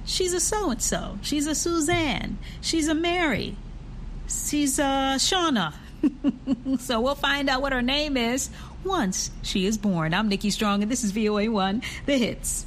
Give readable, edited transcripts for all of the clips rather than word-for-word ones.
she's a so-and-so. She's a Suzanne. She's a Mary. She's a Shauna. So we'll find out what her name is once she is born. I'm Nikki Strong, and this is VOA1, The Hits.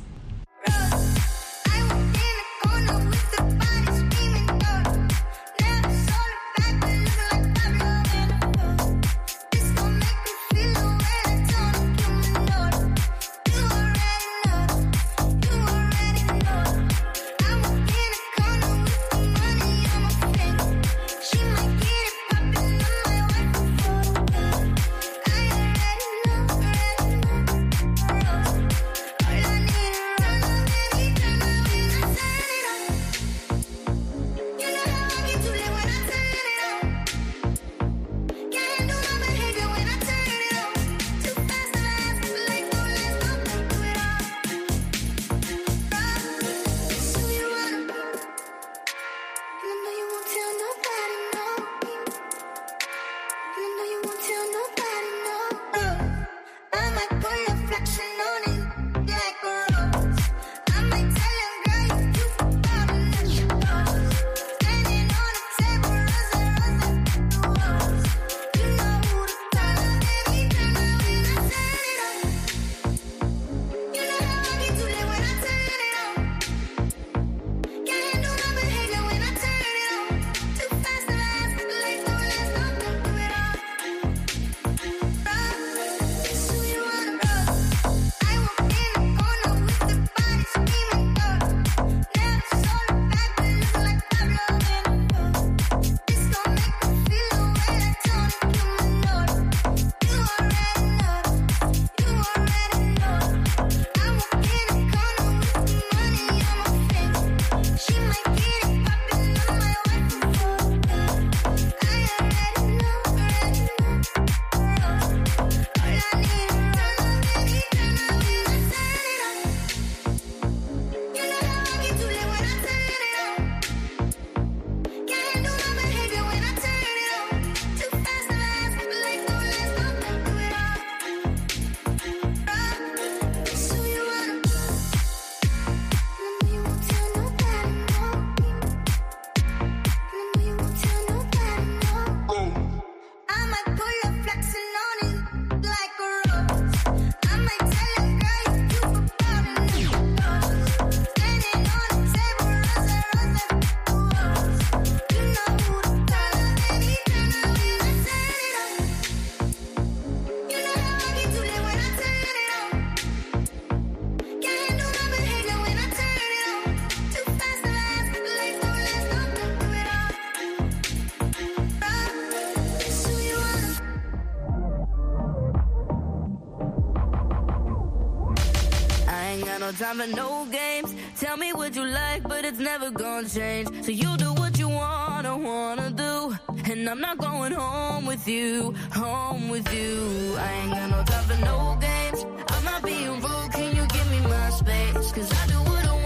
Time for no games. Tell me what you like, but it's never gonna change. So you do what you wanna do, and I'm not going home with you, home with you. I ain't got no time for no games. I'm not being rude, can you give me my space? Cause I do what I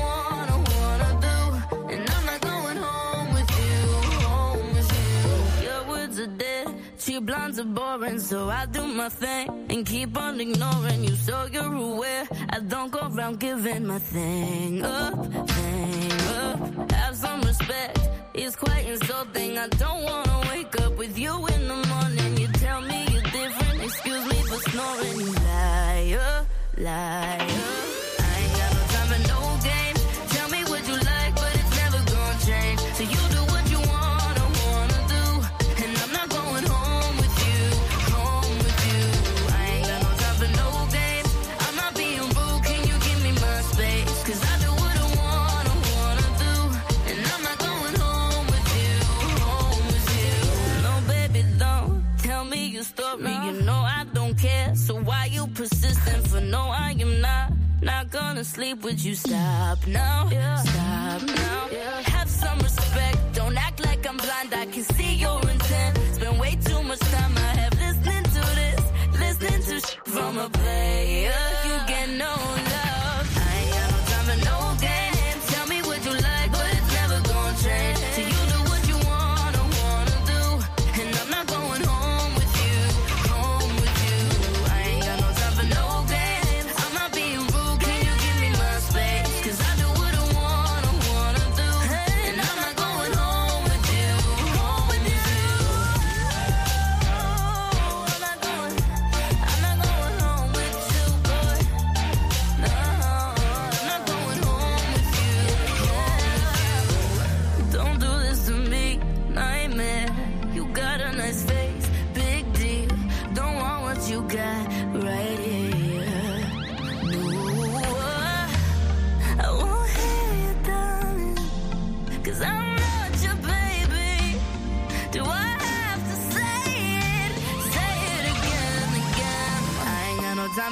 wanna do, and I'm not going home with you, home with you. Your words are dead, cheap blondes are boring, so I do my thing and keep on ignoring you, so you're aware I don't go around giving my thing up. Have some respect, it's quite insulting. I don't wanna wake up with you in the morning. You tell me you're different, excuse me for snoring. You liar, liar. I ain't got no time for no games. Tell me what you like, but it's never gonna change. So you do what you wanna do, and I'm not going home with you, home with you. I ain't got no time for no games. I'm not being rude, can you give me my space? Cause I do what I wanna do, and I'm not going home with you, home with you. No baby, don't tell me your story, you know I don't care. So why you persistent for no, I am not gonna sleep with you. Stop now, stop now. Have some respect, don't act like I'm blind, I can see your intent. Spend way too much time I have listening to this, listening to shit from a player. You get no love. I ain't got no time for no games. Tell me what you like, but it's never gonna change. So you do what you wanna do, and I'm not going home with you, home with you. I ain't got no time for no games. I'm not being rude, can you give me my space? Cause I do what I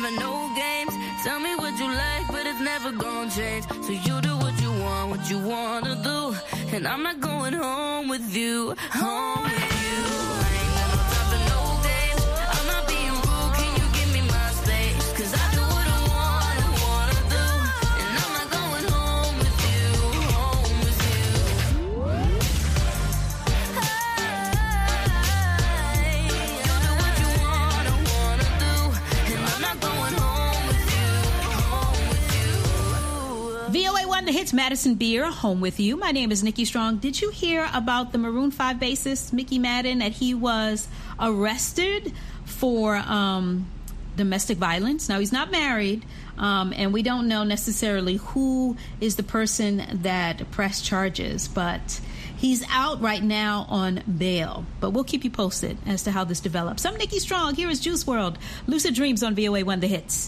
for no games. Tell me what you like, but it's never gonna change. So you do what you want, what you wanna do. And I'm not going home with you, home with you. I ain't got no time for no games. I'm not being rude, can you give me my space? Cause I do what I wanna do. And I'm not going home with you, home with you. Hey, you do what you wanna do. And I'm not going home with you, home with you. VOA1 The Hits, Madison Beer, home with you. My name is Nikki Strong. Did you hear about the Maroon 5 bassist, Mickey Madden, that he was arrested for domestic violence? Now, he's not married, and we don't know necessarily who is the person that pressed charges, but he's out right now on bail. But we'll keep you posted as to how this develops. I'm Nikki Strong. Here is Juice WRLD, Lucid Dreams on VOA1 The Hits.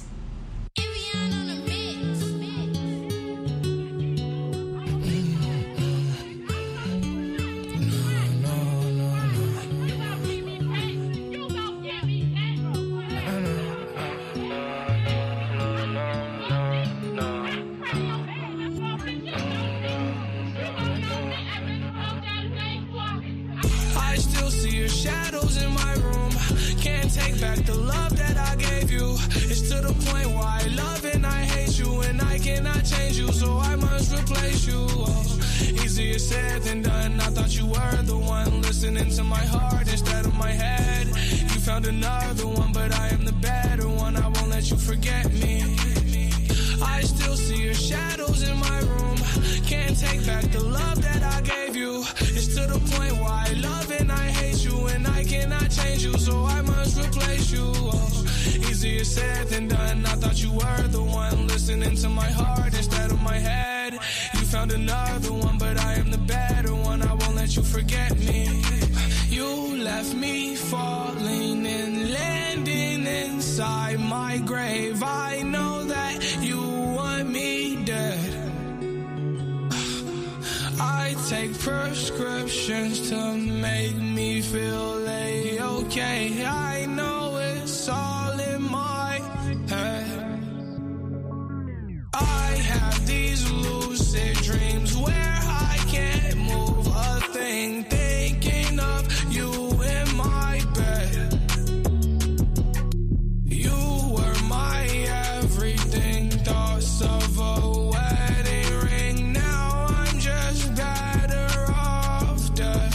I still see your shadows in my room. Can't take back the love that I gave you. It's to the point where I love and I hate you, and I cannot change you, so I must replace you. Oh, easier said than done. I thought you were the one listening to my heart instead of my head. You found another one, but I am the better one. I won't let you forget me. I still see your shadows in my room. Can't take back the love that I gave you. It's to the point where I love and I hate you, and I cannot change you, so I must replace you. Oh, easier said than done. I thought you were the one listening to my heart instead of my head. You found another one, but I am the better one. I won't let you forget me. You left me falling and landing inside my grave. I know that you want me dead. I take prescriptions to make me feel A-okay. I know it's all in my head. I have these lucid dreams where I can't move a thing, thinking of you in my bed. You were my everything, thoughts of a wedding ring. Now I'm just better off dead.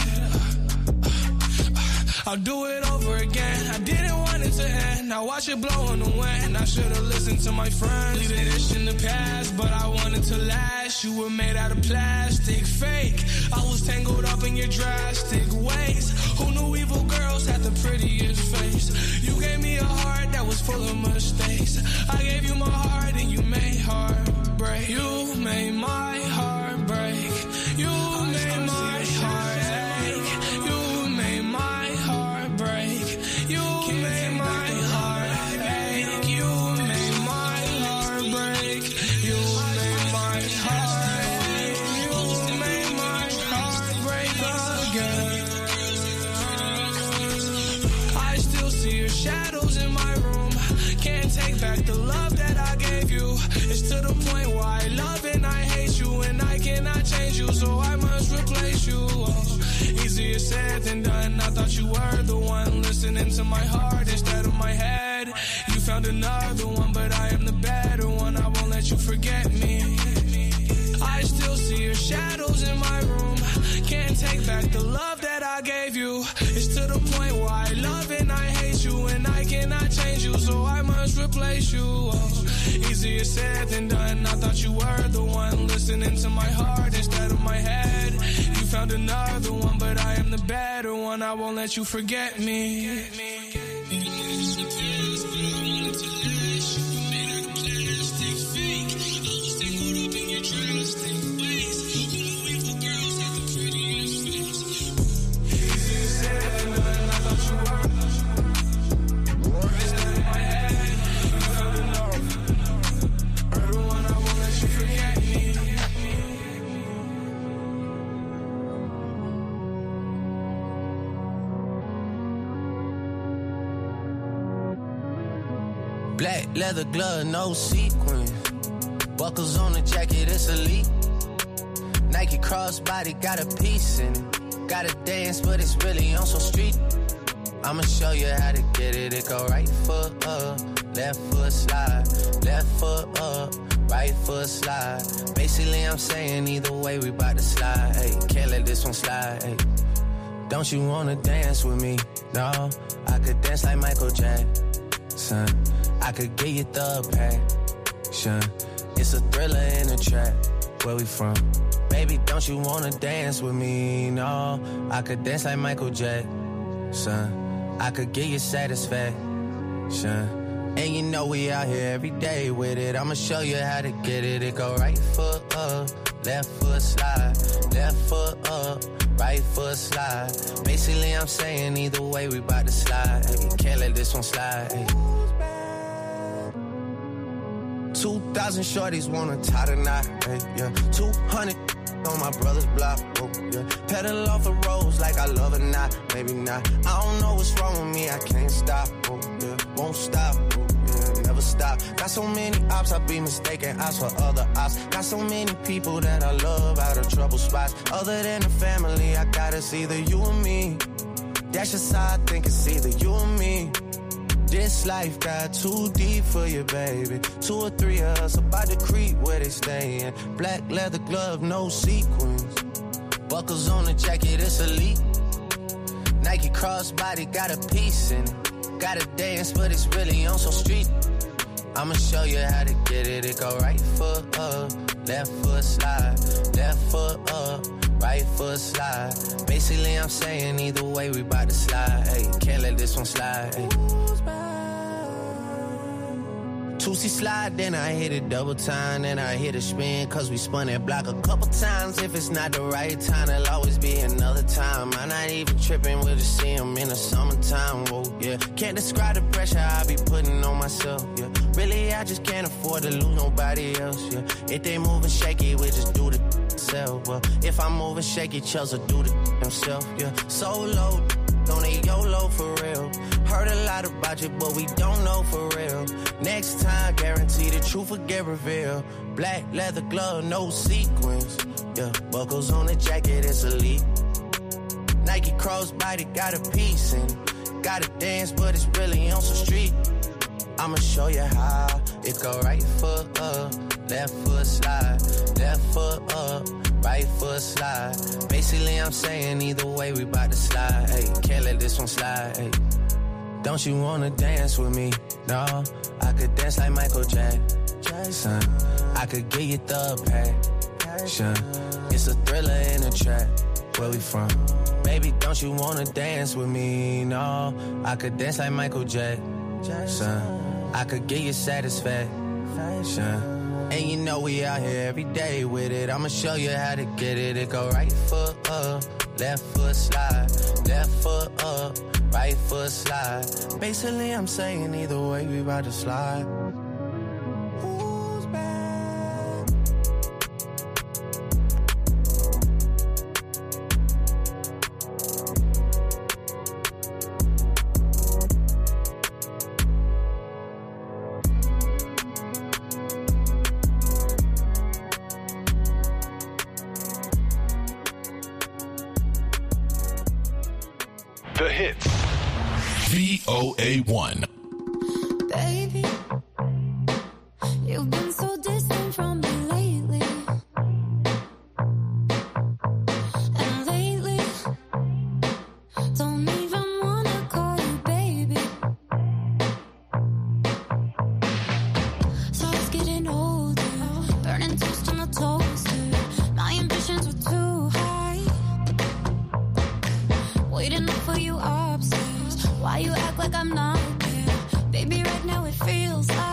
I'll do it over again. I didn't want it to end. Now watch it blow in the wind. I should've listened to my friends. Leaving this in the past, but I wanted to last. You were made out of plastic, fake. I was tangled up in your drastic ways. Who knew evil girls had the prettiest face? You gave me a heart that was full of mistakes. I gave you my heart and you made heartbreak. You made my heart break. You made my heart ache. You made my heart break. You made my heart ache. You made my heart break. You made my heart ache. You made my heart break again. I still see your shadows in my room. Can't take back the love that I gave you. It's to the point where I love and I hate you, and I cannot change you, so I must replace you. Oh, easier said than done. I thought you were the one listening to my heart instead of my head. You found another one, but I am the better one. I won't let you forget me. I still see your shadows in my room. Can't take back the love that I gave you. It's to the point where I love and I hate you, and I cannot change you, so I must replace you. Oh, easier said than done. I thought you were the one listening to my heart instead of my head. You found another one, but I am the better one. I won't let you forget me. Black leather glove, no sequins. Buckles on the jacket, it's elite. Nike crossbody, got a piece in it. Gotta dance, but it's really on some street. I'ma show you how to get it. It go right foot up, left foot slide. Left foot up, right foot slide. Basically, I'm saying either way, we bout to slide. Hey, can't let this one slide. Hey. Don't you wanna dance with me? No, I could dance like Michael Jackson. I could get you the passion. It's a thriller in a trap. Where we from? Baby, don't you wanna dance with me? No, I could dance like Michael Jackson. I could get you satisfaction. And you know we out here every day with it. I'ma show you how to get it. It go right foot up, left foot slide. Left foot up, right foot slide. Basically, I'm saying either way, we bout to slide. Hey, can't let this one slide. Hey. 2,000 shorties wanna tie the knot. Hey, yeah. 200 on my brother's block. Oh, yeah. Pedal off the roads like I love it, not, maybe not. I don't know what's wrong with me, I can't stop. Oh, yeah. Won't stop. Oh, yeah. Never stop. Got so many ops, I be mistaken ops for other ops. Got so many people that I love out of trouble spots. Other than the family, I got it's either you or me. That's just how I think it's either you or me. This life got too deep for you, baby. 2 or 3 of us about to creep where they stayin'. Black leather glove, no sequins. Buckles on the jacket, it's elite. Nike crossbody, got a piece in it. Gotta dance, but it's really on some street. I'ma show you how to get it. It go right foot up, left foot slide. Left foot up, right foot slide. Basically, I'm saying either way, we bout to slide. Hey, can't let this one slide. Hey. 2C slide, then I hit it double time, then I hit a spin, cause we spun that block a couple times. If it's not the right time, there'll always be another time. I'm not even tripping, we'll just see them in the summertime, whoa, yeah. Can't describe the pressure I be putting on myself, yeah. Really, I just can't afford to lose nobody else, yeah. If they moving shaky, we just do the self, well. If I'm moving shaky, Chelsea do the himself, yeah. Solo, don't need YOLO for real. Heard a lot about you, but we don't know for real. Next time, guarantee the truth will get revealed. Black leather glove, no sequins. Yeah, buckles on the jacket, it's elite. Nike crossbody, got a piece in it. Gotta dance, but it's really on some street. I'ma show you how. It go right foot up, left foot slide. Left foot up, right foot slide. Basically, I'm saying either way, we bout to slide. Hey, can't let this one slide. Hey. Don't you wanna dance with me? No, I could dance like Michael Jackson. I could get you the passion. It's a thriller in a trap. Where we from? Baby, don't you wanna dance with me? No, I could dance like Michael Jackson. I could get you satisfaction. And you know we out here every day with it. I'ma show you how to get it. It go right foot up, left foot slide. Left foot up, right foot slide. Basically, I'm saying either way, we about to slide. Who's back? The hits. VOA1. Baby, you've been so distant from me lately. And lately, don't even wanna call you baby. So I was getting older, burning toast on the toaster. My ambitions were too high. Waiting up for you upstairs. Why you act like I'm not there? Baby, right now it feels like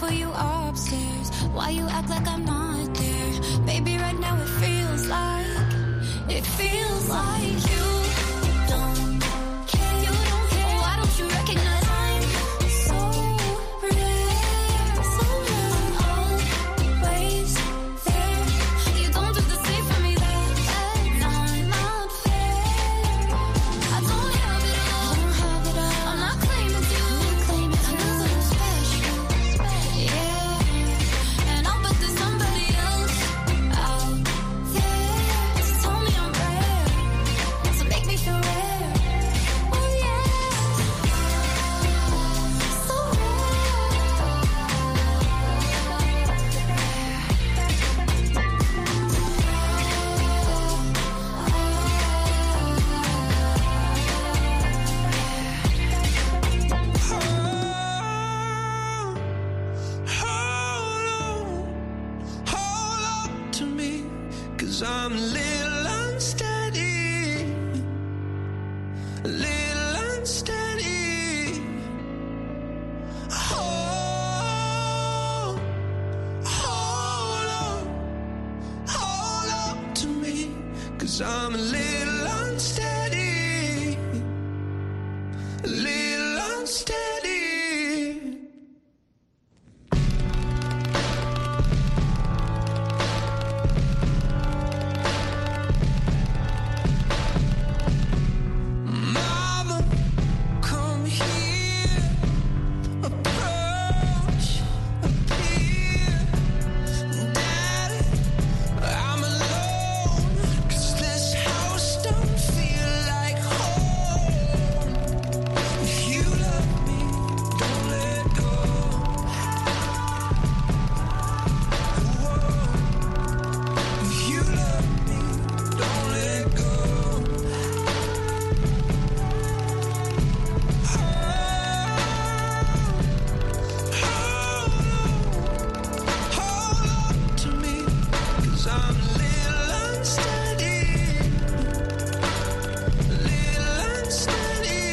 for you upstairs. Why you act like I'm not there? Baby, right now it feels like you don't care. You don't care. Why don't you recognize I'm so rare, so rare. Always there. You don't do the same for me. That's not fair. I don't have it all. I'm not claiming you. I know that I'm special. Yeah. And I'll bet there's somebody else out there. So tell me I'm rare. So make me feel rare. Oh yeah. So Hold up to me, 'cause I'm a little unsteady. A little unsteady. Hold up to me, 'cause I'm a little unsteady. A little unsteady. Mama, come here. Approach, appear. Daddy, I'm alone, 'cause this house don't feel like home. If you love me, don't let go. Whoa. If you love me, don't let go. Hold up to me, 'cause I'm a little unsteady. A little unsteady.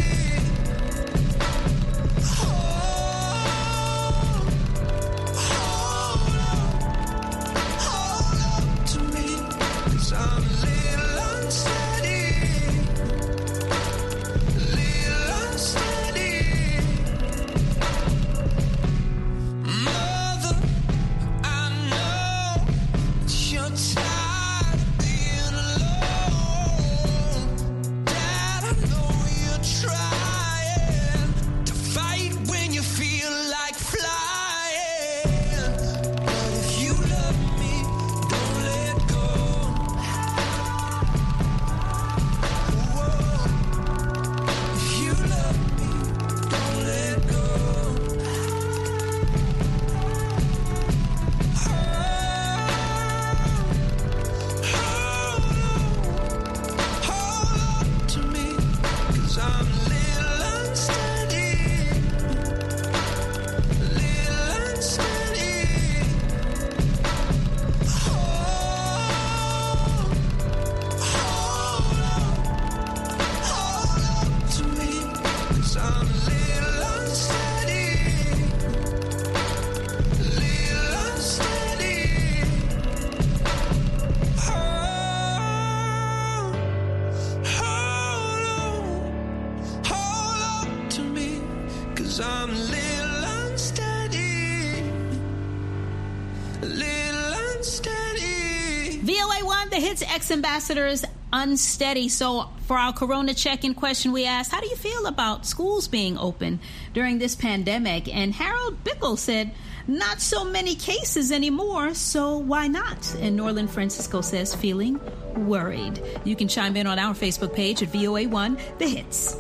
Hold up to me, 'cause I'm a little unsteady. A little unsteady. Mother, I know that you're tired of being alone. Dad, I know you're trying to fight when you feel like flying. But if you love me, don't let go. Whoa. If you love me, don't let go. Hold up to me, 'cause I'm a little unsteady. A little unsteady. Hold up to me, 'cause I'm a little unsteady. A little unsteady. Hold up to me, 'cause I'm a little unsteady. A little unsteady. VOA1, the hits ex-ambassadors, Unsteady. So for our Corona check-in question, we asked, how do you feel about schools being open during this pandemic? And Harold Bickle said, not so many cases anymore, so why not? And Norland Francisco says, feeling worried. You can chime in on our Facebook page at VOA1, The Hits.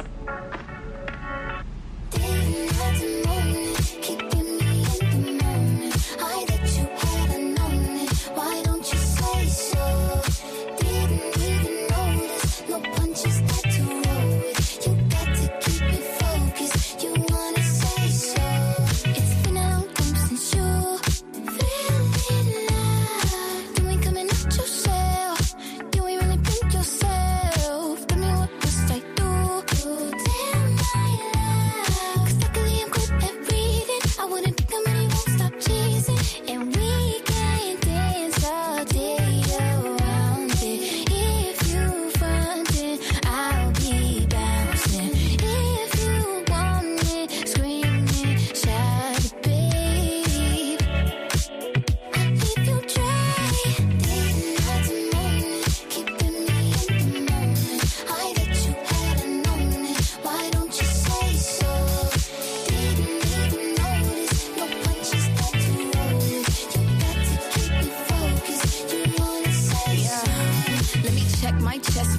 didn't have to know it, keeping me in the moment. I that you hadn't known it. Why don't you say so? Didn't even notice. No punches that to roll with. You got to keep me focused. You wanna say so? It's been a long time since you feeling alive. You ain't coming out yourself. You ain't really been yourself. Tell me what must I do?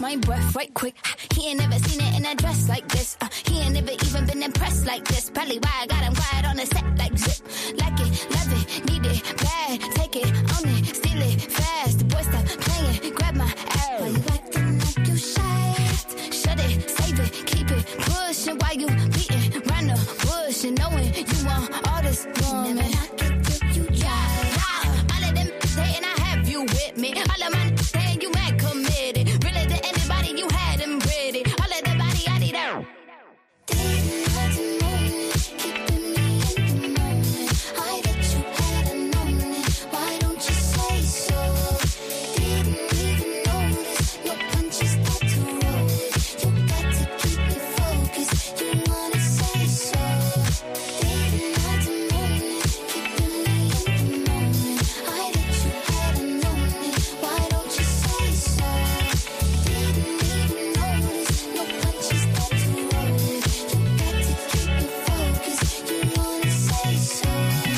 my breath right quick. He ain't never seen it in a dress like this. He ain't never even been impressed like this. Probably why I got him quiet on the set like zip. Like it, love it, need it, bad. Take it, own it, steal it, fast. The boy stop playing, grab my ass. Why you acting like you shy? Shut it, save it, keep it pushing. While you beating round the bush and knowing you want all this woman. Never knock it till you try. All of them saying I have you with me. All of my saying you mad committed. Really to anybody you had them pretty. All of the body I need out. Didn't have to know it, keeping me in the moment. I bet you hadn't known it. Why don't you say so? Didn't even notice your punches start to roll. You got to keep me focused. You wanna say so? Didn't have to know it, keeping me in the moment. I bet you hadn't known it. Why don't you say so? Didn't even notice your punches start to roll. You got to keep me focused. You wanna say so?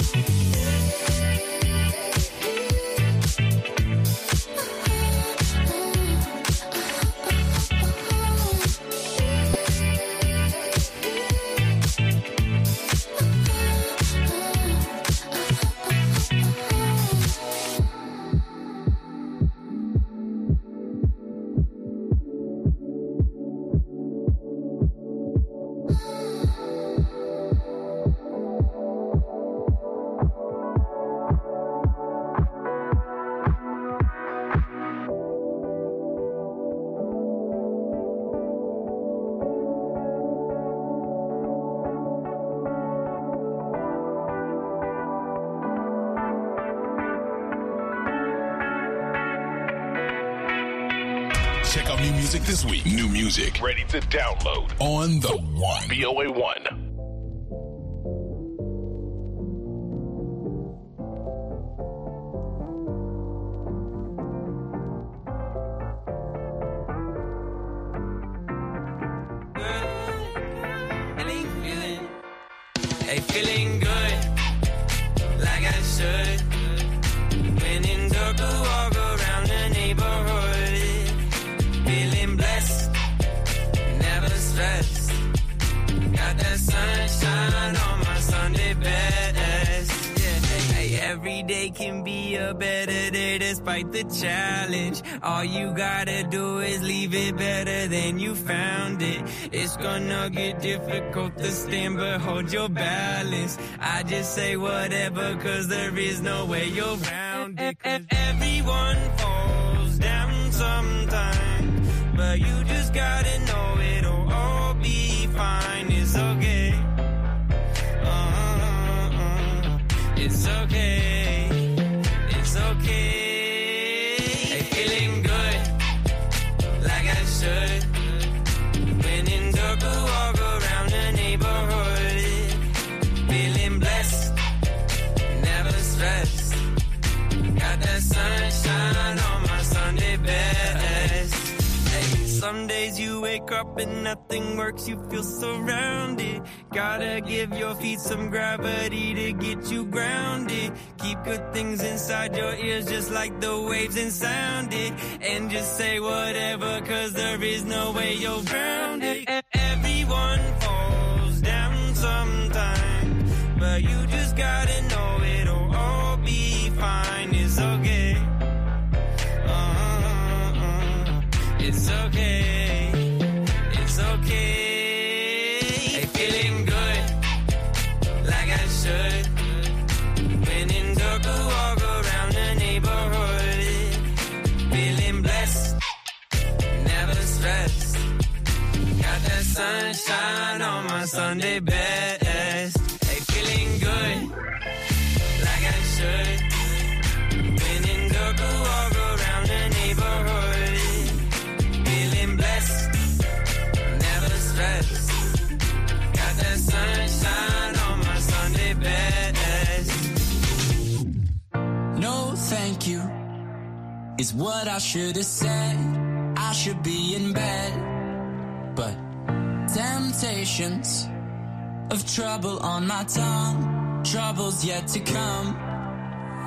Check out new music this week. New music ready to download on the One. VOA1. Hey, feeling good, like I should. When in dark, walk around the neighborhood. Feeling blessed, never stressed. Got that sunshine on my Sunday best. Yeah, hey, every day can be a better day despite the challenge. All you gotta do is leave it better than you found it. It's gonna get difficult to stand, but hold your balance. I just say whatever, cause there is no way you're around it. Everyone falls down sometime, but you just gotta know it'll all be fine. It's okay. It's okay. It's okay. Hey, feeling good, like I should. When in dark, walk around the neighborhood. Feeling blessed, never stressed. Got that sunshine on my Sunday best. Hey, some days you wake up and nothing works, you feel surrounded. Gotta give your feet some gravity to get you grounded. Keep good things inside your ears just like the waves and sound it. And just say whatever, cause there is no way you're around it. Everyone falls down sometime, but you just gotta know it'll all be fine. It's okay. It's okay. It's okay. Hey, feeling good, like I should. When in dark, walk around the neighborhood. Feeling blessed, never stressed. Got that sunshine on my Sunday best. Hey, feeling good, like I should. When in dark, walk around the neighborhood. Feeling blessed, never stressed. Got that sunshine on my Sunday best. No, thank you, is what I should have said. I should be in bed, but temptations of trouble on my tongue. Trouble's yet to come.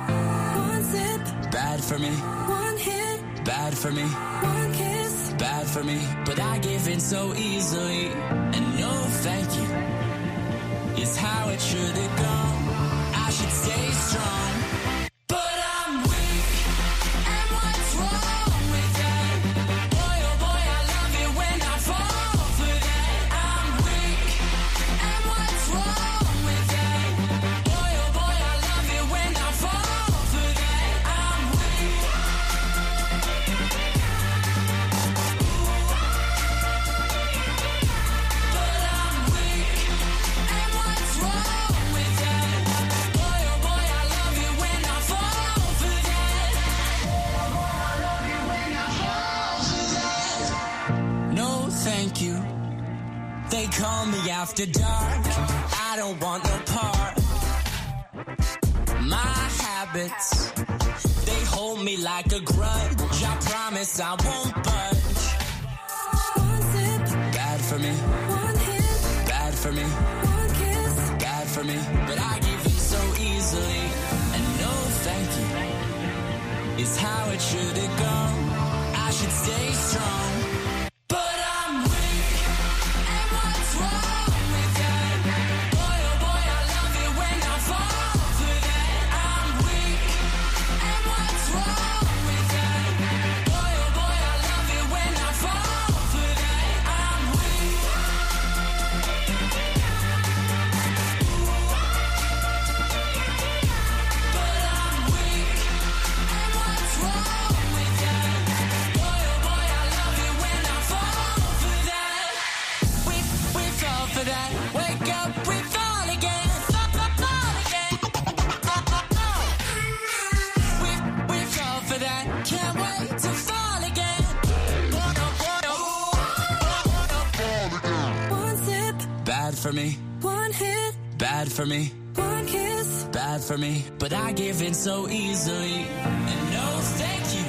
One sip, bad for me. One hit, bad for me. One kiss, bad for me, but I give in so easily. And no thank you is how it should have gone. I should stay strong, but I'm weak. And what's wrong with that? Boy, oh boy, I love it when I fall for that. I'm weak. And what's wrong with that? Boy, oh boy, I love it when I fall for that. I'm weak. But I'm weak. And what's wrong with that? Boy, oh boy, I love it when I fall for that. No, thank you. They call me after dark. I don't want no part. My habits, they hold me like a grudge. I promise I won't budge. One sip, Bad for me, one hit, bad for me, one kiss. bad for me. But I give in so easily. And no thank you is how it should have gone. I should stay strong, but I'm weak. And what's wrong with that? Boy, oh boy, I love it when I fall for that. I'm weak. And what's wrong with that? Boy, oh boy, I love it when I fall for that. I'm weak. But I'm weak. And what's wrong with that? Boy, oh boy, I love it when I fall for that. We fall for that. Wake up, we fall again. Fall again. We fall for that. Can't wait to fall again. One sip, Bad for me, one hit, bad for me, one kiss. bad for me. But I give in so easily. And no thank you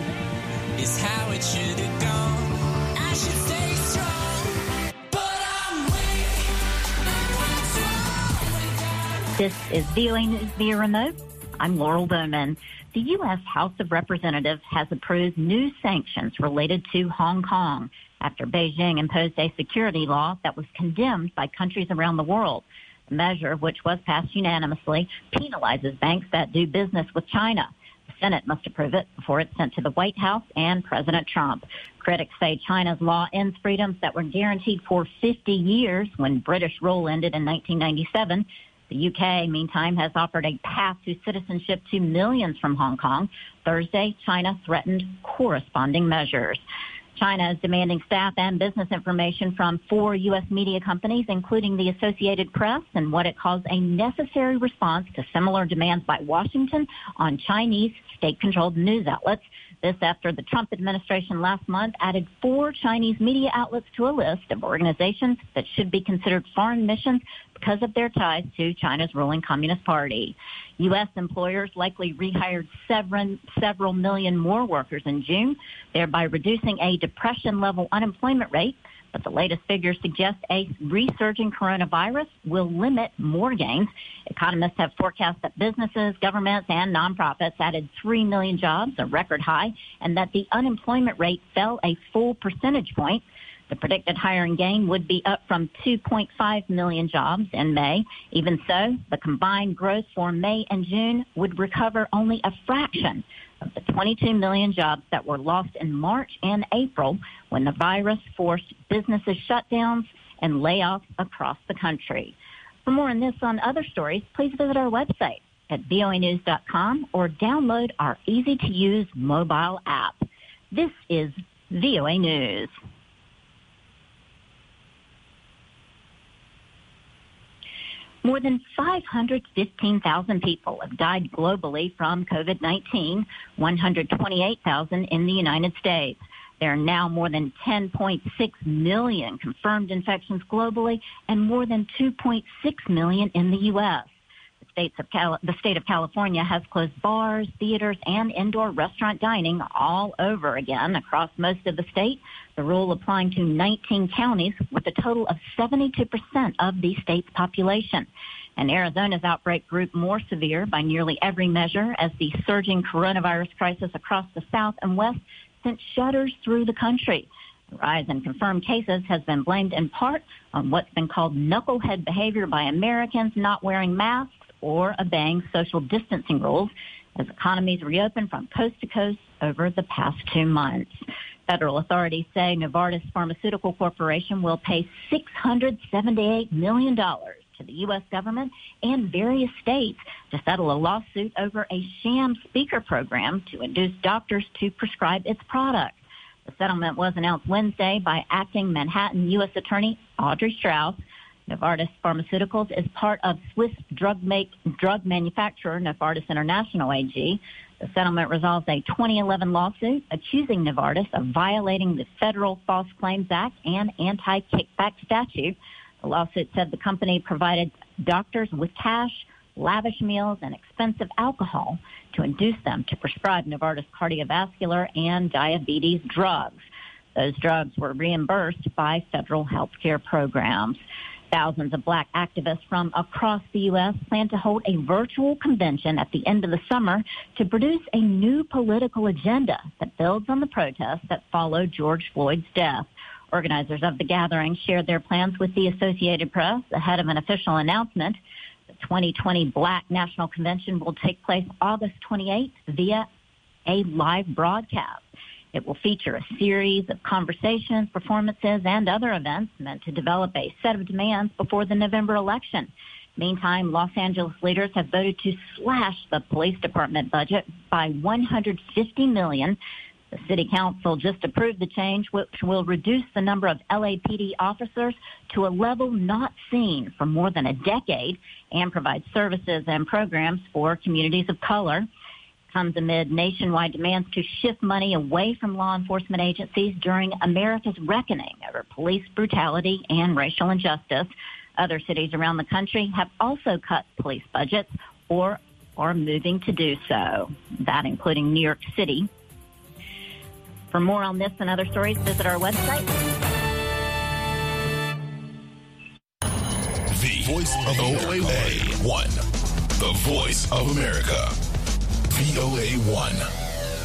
is how it should have gone. I should stay strong, but I'm weak. And what's wrong with that? This is VOA News via remote. I'm Laurel Bowman. The U.S. House of Representatives has approved new sanctions related to Hong Kong after Beijing imposed a security law that was condemned by countries around the world. The measure, which was passed unanimously, penalizes banks that do business with China. The Senate must approve it before it's sent to the White House and President Trump. Critics say China's law ends freedoms that were guaranteed for 50 years when British rule ended in 1997. The UK, meantime, has offered a path to citizenship to millions from Hong Kong. Thursday, China threatened corresponding measures. China is demanding staff and business information from 4 U.S. media companies, including the Associated Press, in what it calls a necessary response to similar demands by Washington on Chinese state-controlled news outlets. This after the Trump administration last month added 4 Chinese media outlets to a list of organizations that should be considered foreign missions because of their ties to China's ruling Communist Party. U.S. employers likely rehired several million more workers in June, thereby reducing a depression-level unemployment rate. But the latest figures suggest a resurging coronavirus will limit more gains. Economists have forecast that businesses, governments, and nonprofits added 3 million jobs, a record high, and that the unemployment rate fell a full percentage point. The predicted hiring gain would be up from 2.5 million jobs in May. Even so, the combined growth for May and June would recover only a fraction of the 22 million jobs that were lost in March and April when the virus forced businesses shutdowns and layoffs across the country. For more on this and other stories, please visit our website at voanews.com or download our easy-to-use mobile app. This is VOA News. More than 515,000 people have died globally from COVID-19, 128,000 in the United States. There are now more than 10.6 million confirmed infections globally and more than 2.6 million in the U.S. The state of California has closed bars, theaters, and indoor restaurant dining all over again across most of the state, the rule applying to 19 counties with a total of 72% of the state's population. And Arizona's outbreak grew more severe by nearly every measure as the surging coronavirus crisis across the South and West sent shudders through the country. The rise in confirmed cases has been blamed in part on what's been called knucklehead behavior by Americans not wearing masks or obeying social distancing rules as economies reopen from coast to coast over the past 2 months. Federal authorities say Novartis Pharmaceutical Corporation will pay $678 million to the U.S. government and various states to settle a lawsuit over a sham speaker program to induce doctors to prescribe its product. The settlement was announced Wednesday by acting Manhattan U.S. Attorney Audrey Strauss. Novartis Pharmaceuticals is part of Swiss drug manufacturer Novartis International AG. The settlement resolves a 2011 lawsuit accusing Novartis of violating the Federal False Claims Act and anti-kickback statute. The lawsuit said the company provided doctors with cash, lavish meals, and expensive alcohol to induce them to prescribe Novartis cardiovascular and diabetes drugs. Those drugs were reimbursed by federal health care programs. Thousands of black activists from across the U.S. plan to hold a virtual convention at the end of the summer to produce a new political agenda that builds on the protests that followed George Floyd's death. Organizers of the gathering shared their plans with the Associated Press ahead of an official announcement. The 2020 Black National Convention will take place August 28th via a live broadcast. It will feature a series of conversations, performances, and other events meant to develop a set of demands before the November election. Meantime, Los Angeles leaders have voted to slash the police department budget by $150 million. The city council just approved the change, which will reduce the number of LAPD officers to a level not seen for more than a decade and provide services and programs for communities of color. Comes amid nationwide demands to shift money away from law enforcement agencies during America's reckoning over police brutality and racial injustice. Other cities around the country have also cut police budgets or are moving to do so, that including New York City. For more on this and other stories, visit our website. The voice of VOA 1. The voice of America. VOA 1.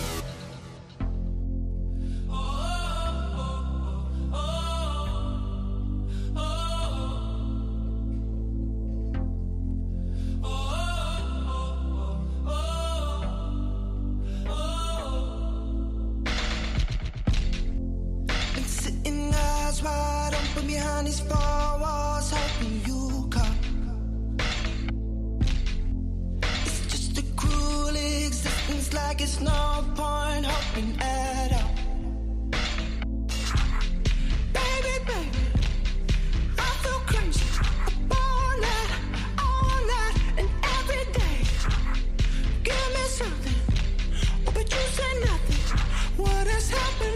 Wide open behind these four walls, hoping you come. It's just a cruel existence, like it's no point hoping at all. Baby, baby, I feel crazy all night, and every day. Give me something, oh, but you say nothing. What is happening?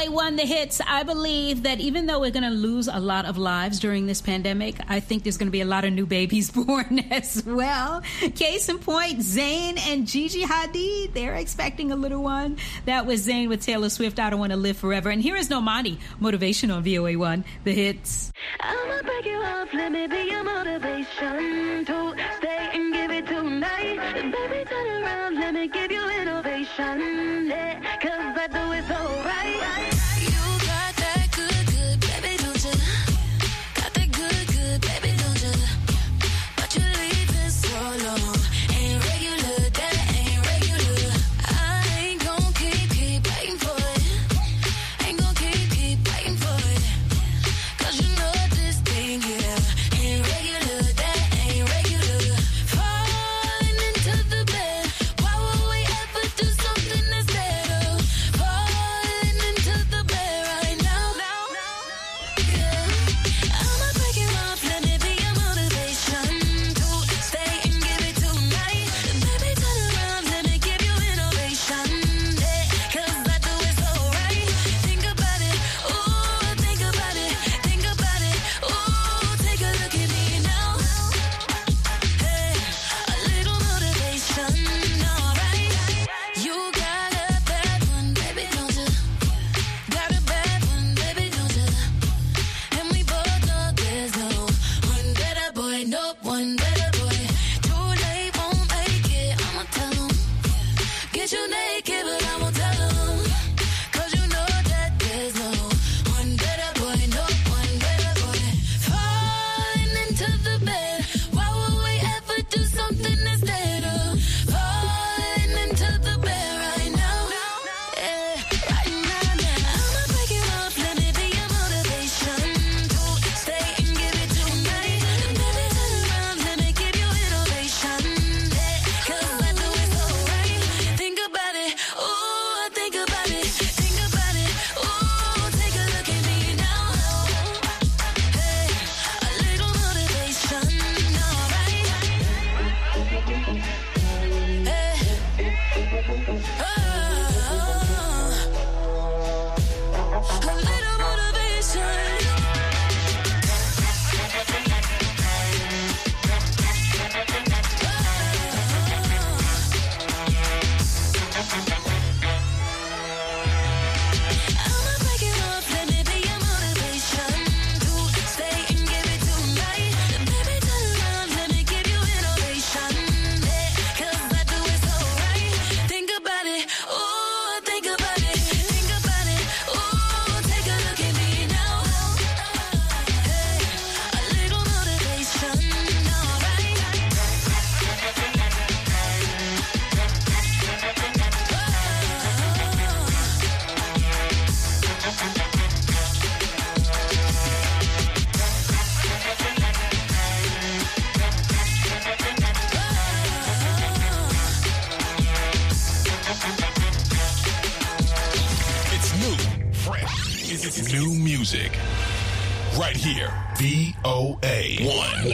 VOA1 The Hits. I believe that even though we're going to lose a lot of lives during this pandemic, I think there's going to be a lot of new babies born as well. Case in point, Zayn and Gigi Hadid, they're expecting a little one. That was Zayn with Taylor Swift, I Don't Want to Live Forever. And here is Normani, Motivation on VOA1 The Hits. I'ma break you off, let me be your motivation to stay and give it tonight. Baby, turn around, let me give you innovation. Yeah, 'cause I do it so right. You got that good, good, baby, don't you? Got that good, good, baby, don't you? But you leave it so long. Ain't regular, that ain't regular. I ain't gon' keep waiting for it. Ain't gon' keep waiting for it. 'Cause you know this thing here ain't regular, that ain't regular. Falling into the bed, why would we ever do something that's better? Falling into the bed right now. Yeah. I'ma break you off, let me be your motivation to stay and give it tonight. Baby, turn around, let me give you innovation. Yeah, 'cause I do it so right. Think about it, ooh, think about it, think about it, ooh, take a look at me now. Hey, a little motivation, alright. You got a bad one, baby, don't you? Got a bad one, baby, don't you? And we both know there's no one better boy, no one better boy. Too late, won't make it, I'ma tell 'em. Get you naked, but I won't tell 'em. 'Cause you know that there's no one better boy, no one better boy. Falling into the bed, why would we ever do something that's better? Falling into the bed right now. Yeah, right now. I'ma break it off, let me be your motivation to stay and give it tonight. Baby, turn around, let me give you innovation. Yeah, 'cause I do it so right. Think about it, ooh, think about it, think about it, ooh, take a look at me now. Hey, a little motivation, alright. Hey, a little motivation. I'ma break it off, let me be your motivation to stay and give it tonight. Baby, turn around, let me give you innovation. Yeah, 'cause I do it so right. Think about it, ooh, think about it, think about it, ooh, take a look at me now. Hey, a little motivation, alright. It's new, fresh. It's new music. Right here. VOA1.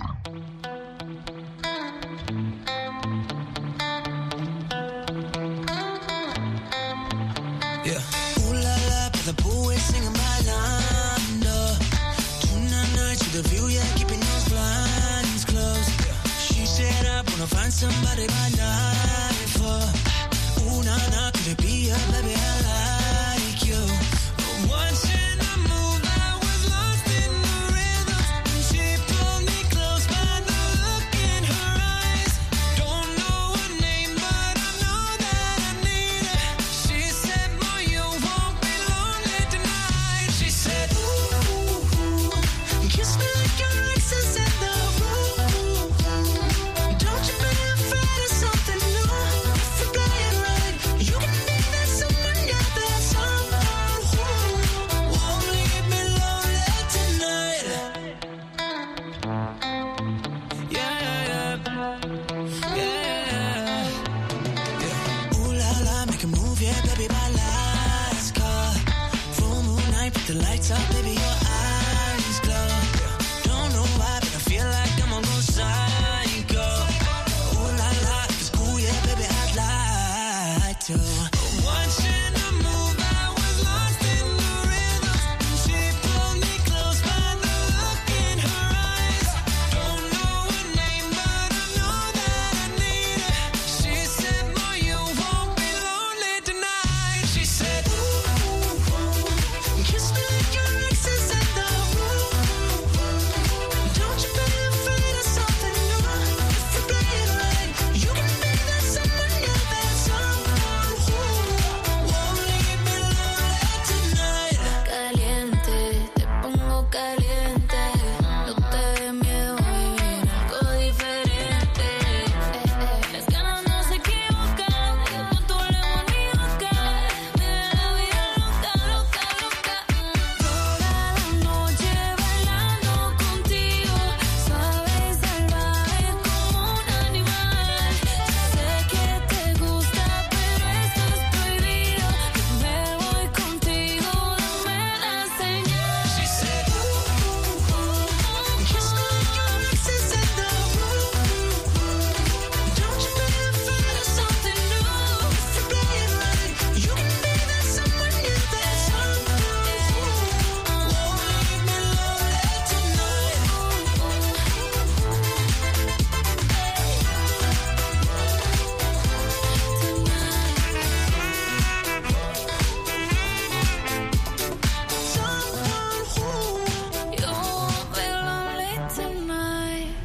Yeah. Ooh la la, but the pool is singing my line. Tonight to the view, yeah, keeping those blinds closed. She said I wanna find somebody by night for. Ooh na na, could it be her, baby? I like you. Watching the move, I was lost in the rhythm. And she pulled me close by the look in her eyes. Don't know her name, but I know that I need her. She said, boy, you won't be lonely tonight. She said, ooh, kiss me like your ex is in the room. Don't you be afraid of something new. If you play it right, you can be that someone, yeah, that someone.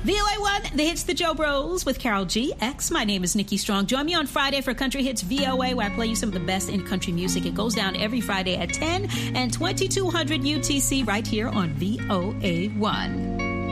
VOA1, the hits, the Joe Bros with Carol G. X. My name is Nikki Strong. Join me on Friday for Country Hits VOA, where I play you some of the best in country music. It goes down every Friday at 10 and 2200 UTC right here on VOA1.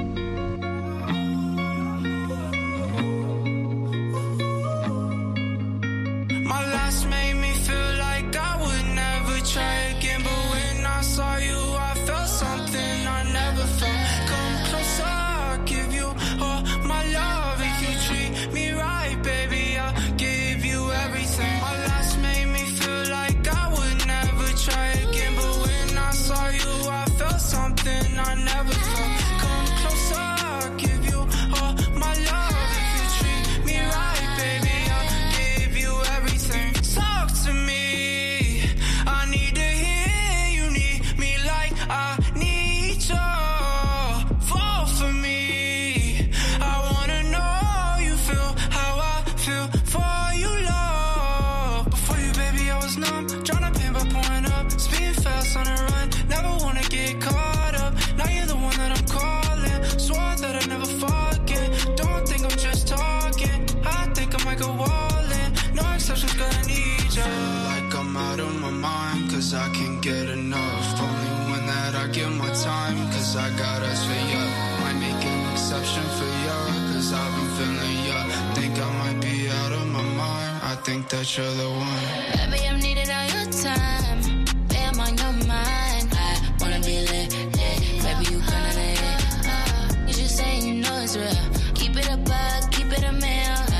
My last made me feel like I would never try again, but when I saw you, I felt something I never felt. Come closer, I'll give you all my love. If you treat me right, baby, I'll give you everything. My last made me feel like I would never try again, but when I saw you, I felt something I never felt. Come closer, I'll give you all my love. If you treat me right, baby, I'll give you everything. Talk to me, I need to hear you need me like I need you. Fall for me, I wanna know you feel how I feel for you, love. Before you, baby, I was numb, tryna pain by pouring up, speeding fast on the run, never wanna get caught up. Now you're the one that I'm calling, swore that I'd never forget. Don't think I'm just talking, I think I might go all in. No exceptions, gonna need you. Like I'm out of my mind, cause I can't get enough. Only one that I give my time, cause I got us for ya. Might make an exception for ya, cause I've been feeling ya. Think I might be out of my mind, I think that you're the one. Baby, I'm needing all your time. Babe, I'm on your mind. I wanna be lit. Baby, you gonna lit. You just saying you know it's real. Keep it a buck, keep it a meal.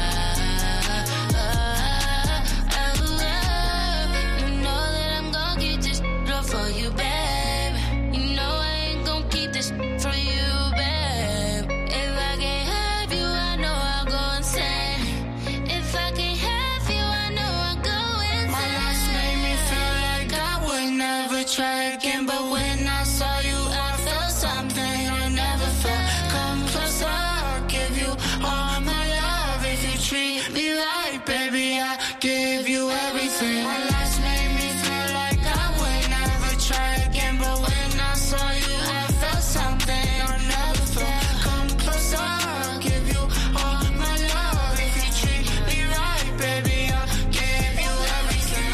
You know that I'm gonna get this rough for you, babe. You know I ain't gonna keep this for you, babe. If I can't have you, I know I'll go insane. If I can't have you, I know I'll go insane. My last made me feel like I would never try again, but when I saw you, I felt something I never felt. Come closer, I'll give you all my love. If you treat me right, baby, I'll give you everything. My last made me feel like I would never try again, but when I saw you, I felt something I never felt. Come closer, I'll give you all my love. If you treat me right, baby, I'll give you everything.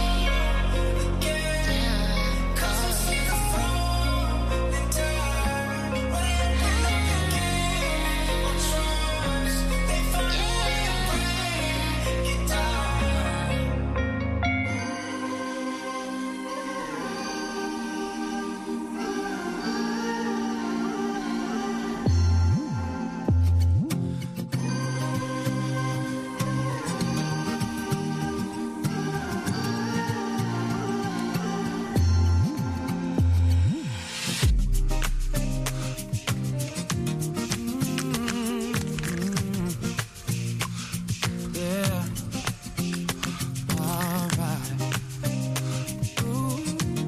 Yeah. All right. Ooh.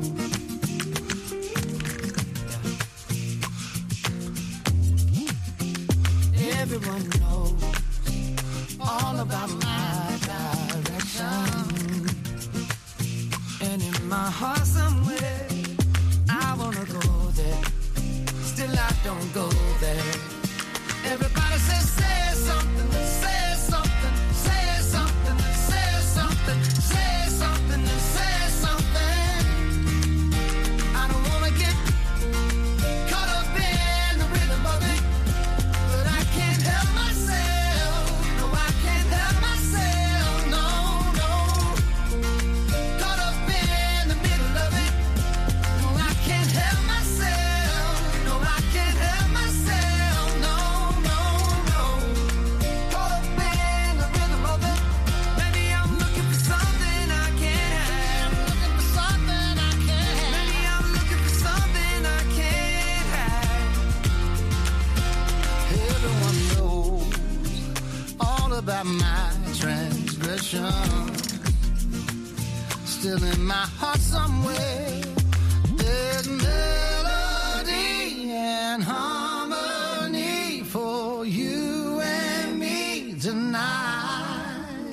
Yeah. Everyone knows all about my direction, and in my heart somewhere I wanna go there. Still I don't go there. Everybody says say something, say something, say something, say something, say something, say something. I don't wanna get caught up in the rhythm of it, but I can't help myself. No, I can't help myself. No, no. Caught up in the middle of it. No, I can't help myself. No, I can't help myself. No, no, no. Caught up in the rhythm of it. Maybe I'm looking for something I can't have. Looking for something I can't have. Maybe I'm looking for something I can't have. Everyone knows all about my transgression. Still in my heart somewhere, there's melody and harmony for you and me tonight.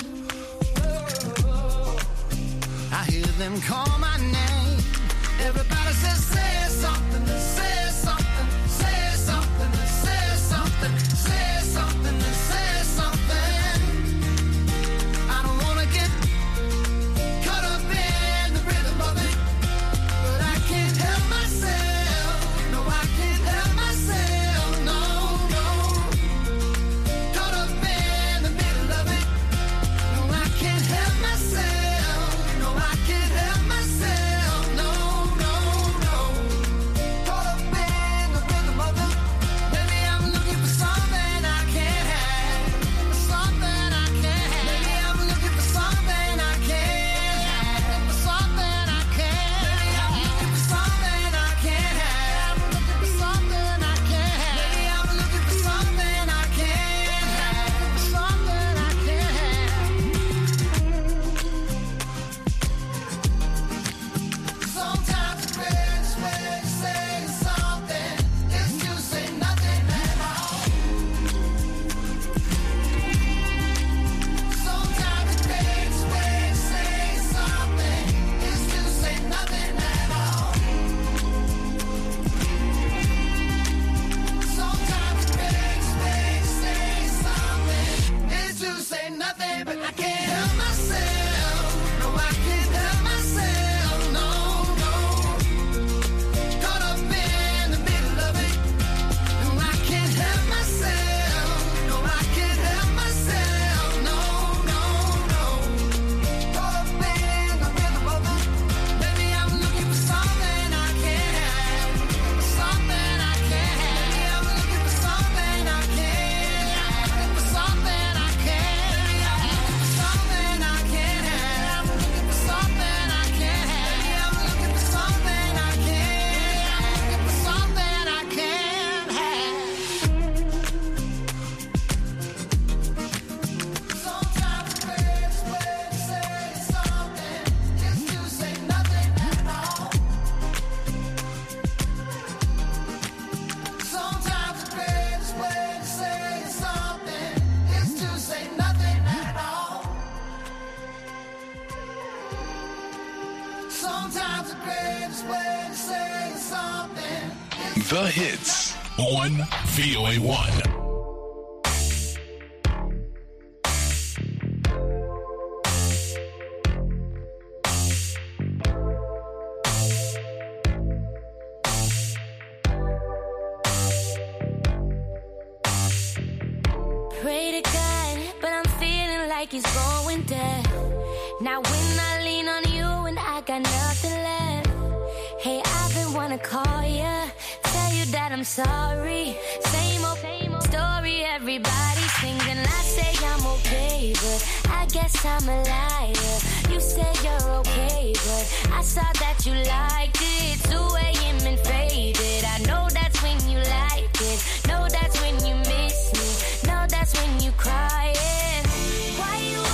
I hear them call my name. Everybody says say something, say something, say something, say something, The hits on VOA1. Pray to God, but I'm feeling like it's going down. Now when I lean on you and I got nothing left. Hey, I've been wanna call ya, tell you that I'm sorry. Same old story, everybody sings and I say I'm okay, but I guess I'm a liar. You say you're okay, but I saw that you liked it. 2 a.m. and faded. I know that's when you like it. Know that's when you miss me. Know that's when you crying. Why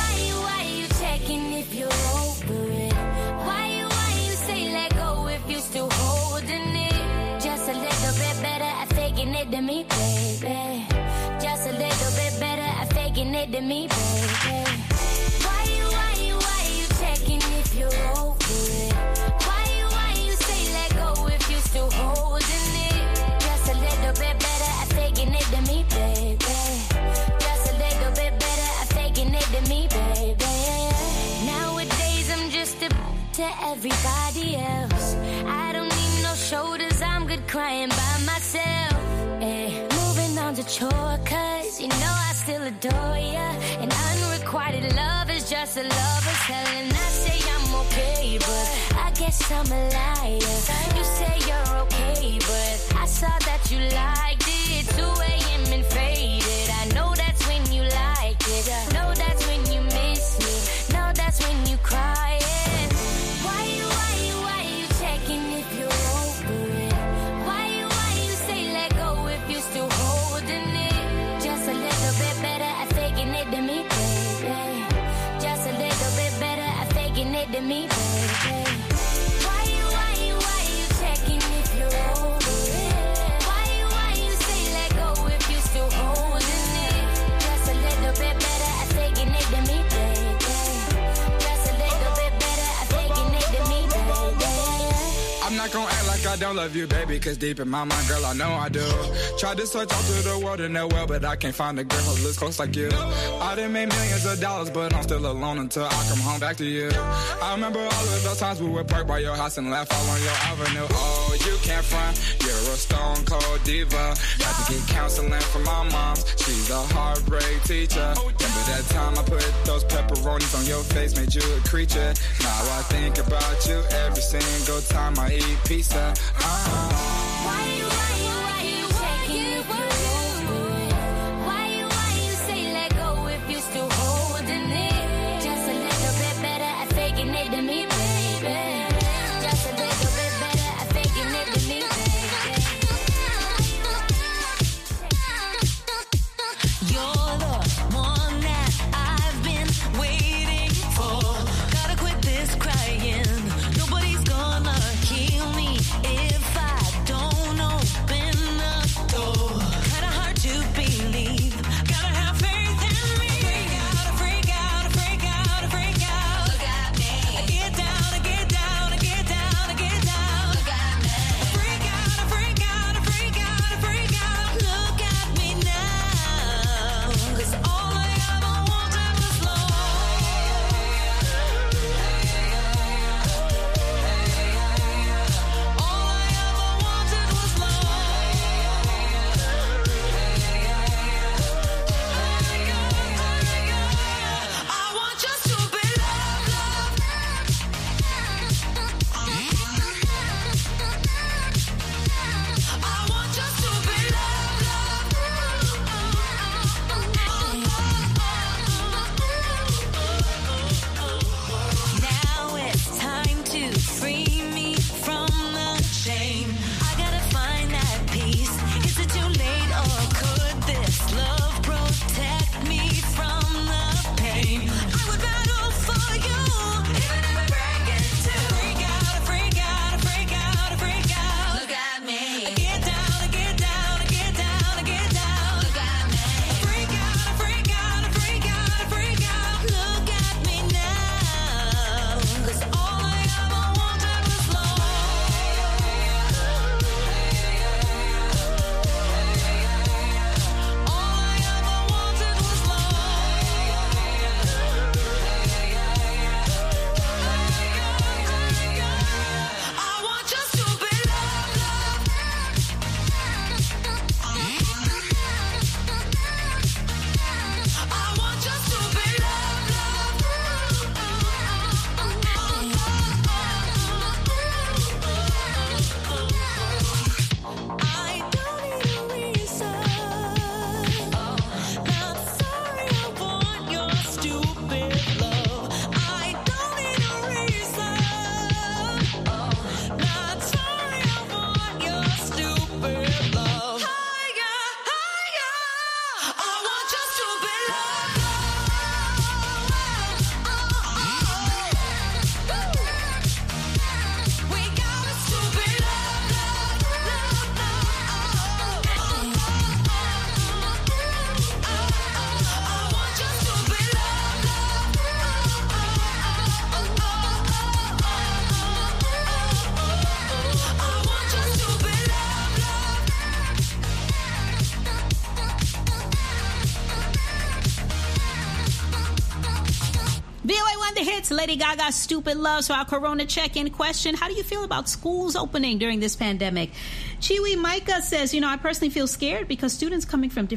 you checking if you're over it? Why you say let go if you still holding it? Just a little bit better at faking it than me, baby. Just a little bit better at faking it than me, baby. Why you checking if you're over it? Why you say let go if you still holding it? Just a little bit better at faking it than me, baby. Just a little bit better at faking it than me, baby. Nowadays I'm just a to everybody else. I don't need no shoulders, I'm good crying by myself. Ay, moving on to chore, cause you know I still adore ya. And unrequited love is just a lover's hell. And I say I'm okay, but I guess I'm a liar. You say you're okay, but I saw that you liked it. 2 a.m. and faded. I know that's when you like it. Know that's when you miss me. Know that's when you crying. Why you checking if you're over it? Why you say let go if you still holding it? Just a little bit better at faking it than me, baby. Just a little bit better at faking it than me, baby. Why you checking if you're over it? Why you say let go if you still holding it? Just a little bit better at faking it than me, baby. Just a little bit better at faking it than me, baby. I'm not gonna act like I don't love you, baby, cause deep in my mind, girl, I know I do. Tried to search all through the world in that well, but I can't find a girl who looks close like you. I done made millions of dollars, but I'm still alone until I come home back to you. I remember all of those times we would park by your house and laugh all on your avenue. Oh, you can't front, you're a stone cold diva. Had to get counseling from my mom's, she's a heartbreak teacher. Remember that time I put those pepperonis on your face, made you a creature. Now I think about you every single time I eat pizza. Why you checking if you're over it? Why you say let go if you still holding it? Just a little bit better at faking it than me, baby. Just a little bit better at faking it than me, baby. You're the one that I've been waiting for. Gotta quit this crying. Nobody's gonna heal me if I don't. On the hits, Lady Gaga's Stupid Love. So our Corona check-in question, how do you feel about schools opening during this pandemic? Chiwi Micah says, I personally feel scared because students coming from different